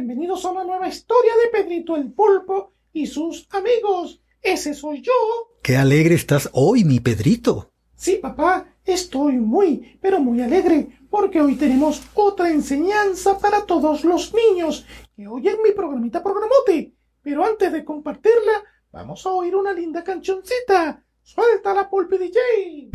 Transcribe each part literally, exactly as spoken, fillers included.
bienvenidos a una nueva historia de Pedrito el Pulpo y sus amigos. Ese soy yo. ¡Qué alegre estás hoy, mi Pedrito! Sí, papá, estoy muy, pero muy alegre, porque hoy tenemos otra enseñanza para todos los niños que oyen mi programita Programote. Pero antes de compartirla, vamos a oír una linda cancioncita. ¡Suéltala, Pulpi D J!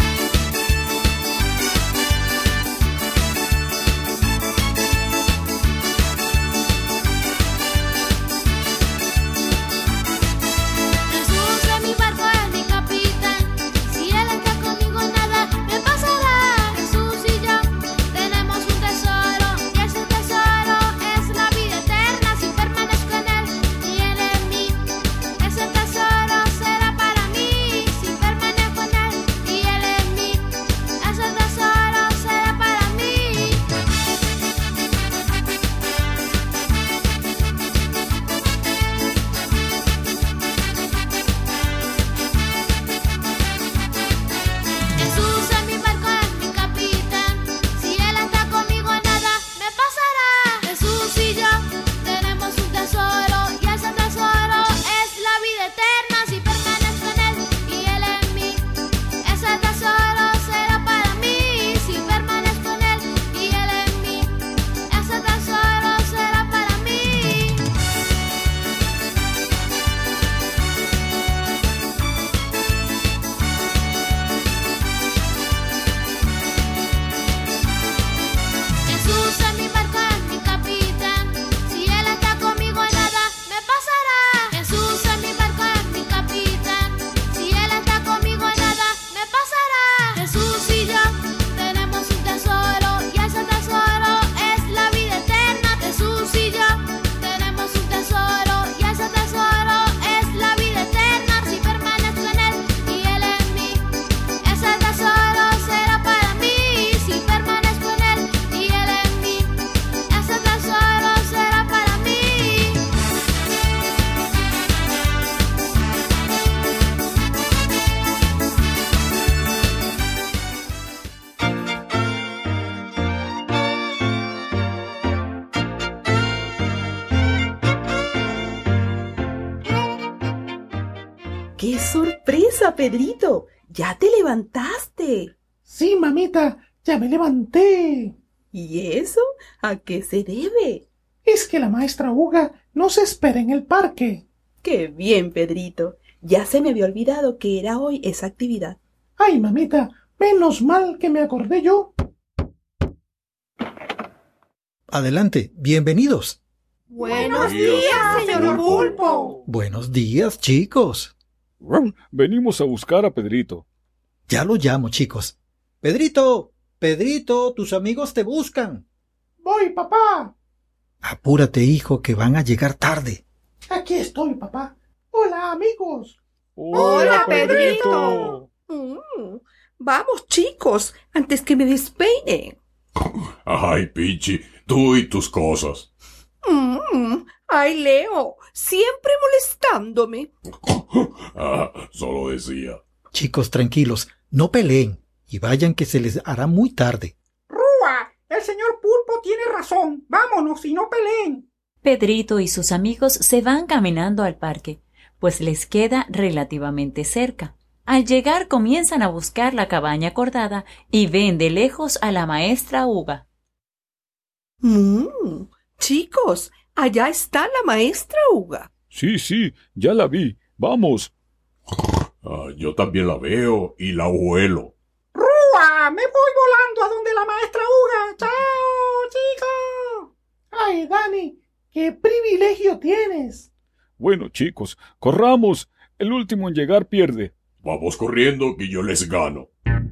¡Qué sorpresa, Pedrito! ¡Ya te levantaste! Sí, mamita, ya me levanté. ¿Y eso? ¿A qué se debe? Es que la maestra Uga nos espera en el parque. ¡Qué bien, Pedrito! Ya se me había olvidado que era hoy esa actividad. Ay, mamita, menos mal que me acordé yo. Adelante, bienvenidos. ¡Buenos días, señor Pulpo! Buenos días, chicos. Venimos a buscar a Pedrito. Ya lo llamo, chicos. Pedrito, Pedrito, tus amigos te buscan. Voy, papá. Apúrate, hijo, que van a llegar tarde. Aquí estoy, papá. Hola, amigos. Hola, Pedrito. Mm, vamos, chicos, antes que me despeine. Ay, Pichi, tú y tus cosas. Mm, ay, Leo, siempre molestándome. Ah, solo decía. Chicos, tranquilos, no peleen y vayan que se les hará muy tarde. ¡Rúa! El señor Pulpo tiene razón. Vámonos y no peleen. Pedrito y sus amigos se van caminando al parque, pues les queda relativamente cerca. Al llegar comienzan a buscar la cabaña acordada y ven de lejos a la maestra Uga. Mm, chicos, allá está la maestra Uga. Sí, sí, ya la vi. Vamos. Ah, yo también la veo y la huelo. ¡Rúa! Me voy volando a donde la maestra Uga. ¡Chao, chicos! Ay, Dani, qué privilegio tienes. Bueno, chicos, corramos. El último en llegar pierde. Vamos corriendo que yo les gano.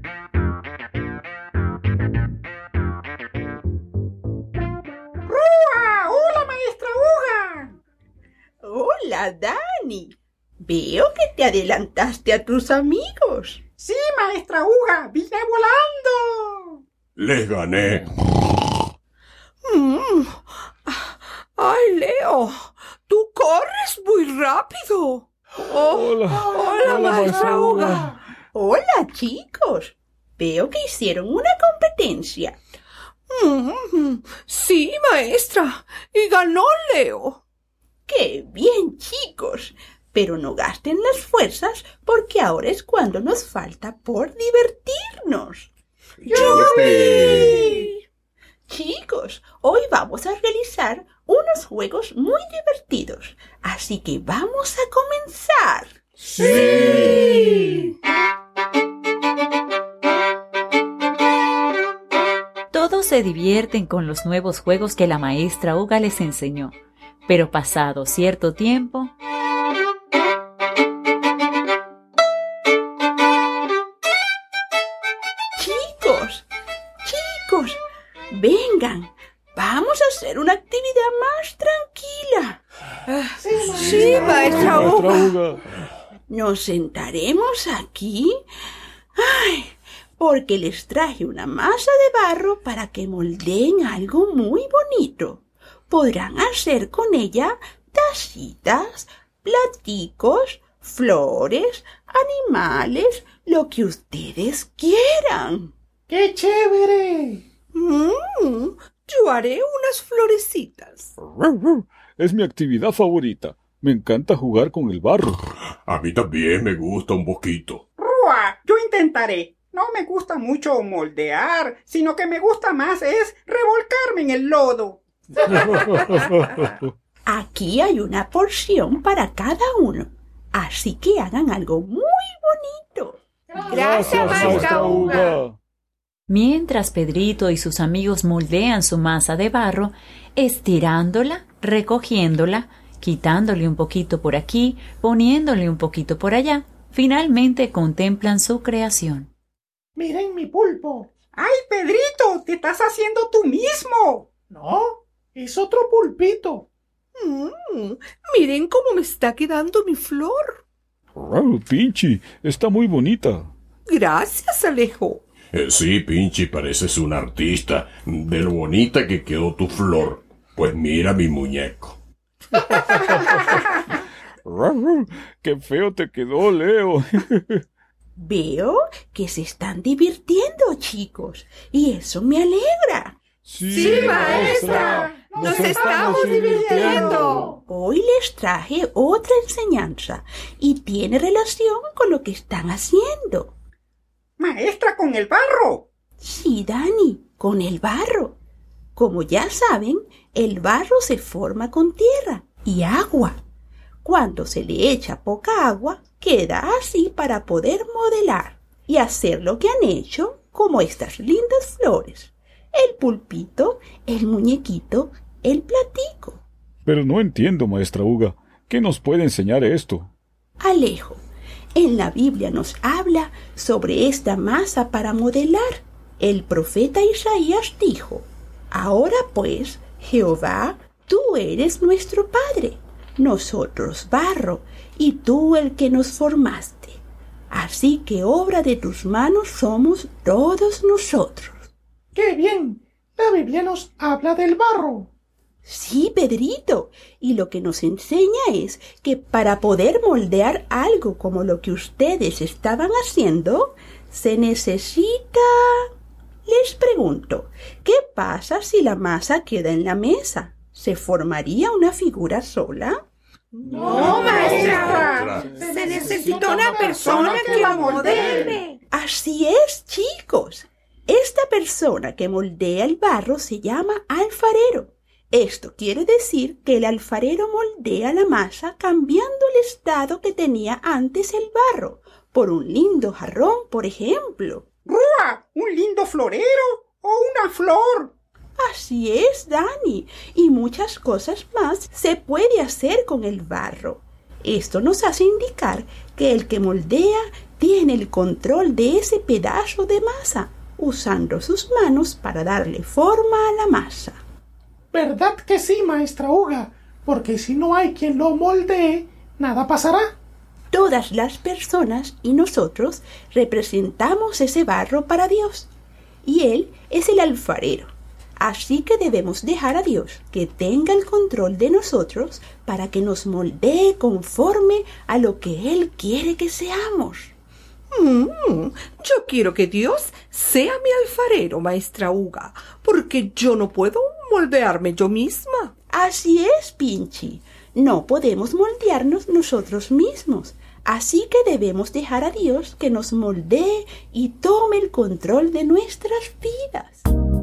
¡Rúa! ¡Hola, maestra Uga! Hola, Dani. Veo que te adelantaste a tus amigos. Sí, maestra Uga, vine volando. Les gané. Mm. Ay, Leo, tú corres muy rápido. Oh, Hola. hola, Hola, maestra Uga. Uga. Hola, chicos. Veo que hicieron una competencia. Mm, sí, maestra, y ganó Leo. ¡Qué bien, chicos! Pero no gasten las fuerzas porque ahora es cuando nos falta por divertirnos. ¡Yupi! Chicos, hoy vamos a realizar unos juegos muy divertidos, así que vamos a comenzar. ¡Sí! Todos se divierten con los nuevos juegos que la maestra Uga les enseñó, pero pasado cierto tiempo... Chicos, chicos, vengan, vamos a hacer una actividad más tranquila. Sí, sí, maestra Uga. Nos sentaremos aquí, ay, porque les traje una masa de barro para que moldeen algo muy bonito. Podrán hacer con ella tacitas, platicos, flores, animales, lo que ustedes quieran. ¡Qué chévere! Mm, yo haré unas florecitas. Es mi actividad favorita. Me encanta jugar con el barro. A mí también me gusta un poquito. Rúa, yo intentaré. No me gusta mucho moldear, sino que me gusta más es revolcarme en el lodo. Aquí hay una porción para cada uno, así que hagan algo muy bonito. Gracias, maestra Uga. Mientras Pedrito y sus amigos moldean su masa de barro, estirándola, recogiéndola, quitándole un poquito por aquí, poniéndole un poquito por allá, finalmente contemplan su creación. ¡Miren mi pulpo! ¡Ay, Pedrito! ¡Te estás haciendo tú mismo! No, es otro pulpito. Mm, miren cómo me está quedando mi flor. Wow, Pinchi, está muy bonita. Gracias, Alejo. Eh, sí, Pinchi, pareces un artista. De lo bonita que quedó tu flor. Pues mira mi muñeco. ¡Qué feo te quedó, Leo! Veo que se están divirtiendo, chicos, y eso me alegra. Sí, sí maestra, nos, nos estamos divirtiendo. Hoy les traje otra enseñanza y tiene relación con lo que están haciendo. Maestra, ¿con el barro? Sí, Dani, con el barro. Como ya saben, el barro se forma con tierra y agua. Cuando se le echa poca agua, queda así para poder modelar y hacer lo que han hecho, como estas lindas flores. El pulpito, el muñequito, el platico. Pero no entiendo, maestra Uga. ¿Qué nos puede enseñar esto? Alejo, en la Biblia nos habla sobre esta masa para modelar. El profeta Isaías dijo: Ahora pues, Jehová, tú eres nuestro Padre, nosotros barro, y tú el que nos formaste. Así que obra de tus manos somos todos nosotros. ¡Qué bien! La Biblia nos habla del barro. Sí, Pedrito, y lo que nos enseña es que para poder moldear algo como lo que ustedes estaban haciendo, se necesita... Les pregunto, ¿qué pasa si la masa queda en la mesa? ¿Se formaría una figura sola? No, maestra. Se necesita una persona que la modele. Así es, chicos. Esta persona que moldea el barro se llama alfarero. Esto quiere decir que el alfarero moldea la masa cambiando el estado que tenía antes el barro, por un lindo jarrón, por ejemplo. ¡Rúa! ¿Un lindo florero o una flor? Así es, Dani, y muchas cosas más se puede hacer con el barro. Esto nos hace indicar que el que moldea tiene el control de ese pedazo de masa, usando sus manos para darle forma a la masa. ¿Verdad que sí, maestra Uga? Porque si no hay quien lo moldee, nada pasará. Todas las personas y nosotros representamos ese barro para Dios, y Él es el alfarero. Así que debemos dejar a Dios que tenga el control de nosotros para que nos moldee conforme a lo que Él quiere que seamos. Mm, yo quiero que Dios sea mi alfarero, maestra Uga, porque yo no puedo moldearme yo misma. Así es, Pinchi. No podemos moldearnos nosotros mismos. Así que debemos dejar a Dios que nos moldee y tome el control de nuestras vidas.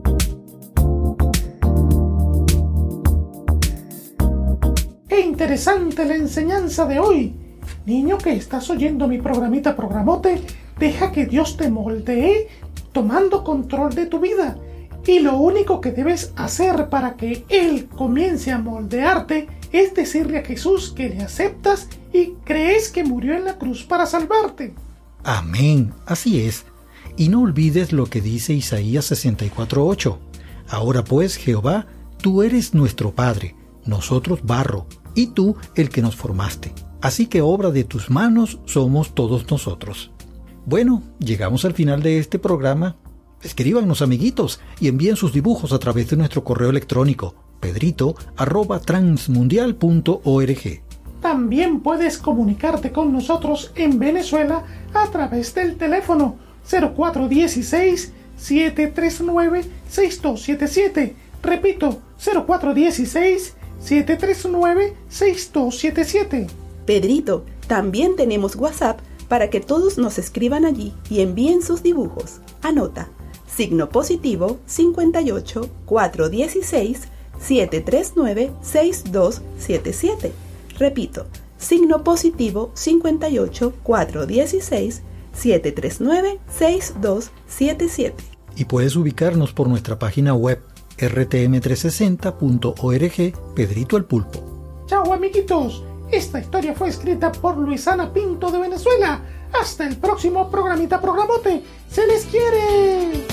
¡Qué interesante la enseñanza de hoy! Niño que estás oyendo mi programita Programote, deja que Dios te moldee tomando control de tu vida. Y lo único que debes hacer para que Él comience a moldearte es decirle a Jesús que le aceptas y crees que murió en la cruz para salvarte. Amén, así es. Y no olvides lo que dice Isaías sesenta y cuatro ocho. Ahora pues, Jehová, tú eres nuestro Padre, nosotros barro, y tú el que nos formaste. Así que obra de tus manos somos todos nosotros. Bueno, llegamos al final de este programa. Escríbanos, amiguitos, y envíen sus dibujos a través de nuestro correo electrónico pedrito arroba transmundial punto org. También puedes comunicarte con nosotros en Venezuela a través del teléfono cero cuatro uno seis, siete tres nueve, seis dos siete siete. Repito, cero cuatro uno seis, siete tres nueve, seis dos siete siete. Pedrito, también tenemos WhatsApp para que todos nos escriban allí y envíen sus dibujos. Anota, signo positivo cincuenta y ocho, cuatrocientos dieciséis, setecientos treinta y nueve, sesenta y dos setenta y siete. Repito, signo positivo cincuenta y ocho, cuatrocientos dieciséis, setecientos treinta y nueve, sesenta y dos setenta y siete. Y puedes ubicarnos por nuestra página web erre te eme trescientos sesenta punto org, Pedrito el Pulpo. Chao, amiguitos. Esta historia fue escrita por Luisana Pinto de Venezuela. Hasta el próximo programita Programote. ¡Se les quiere!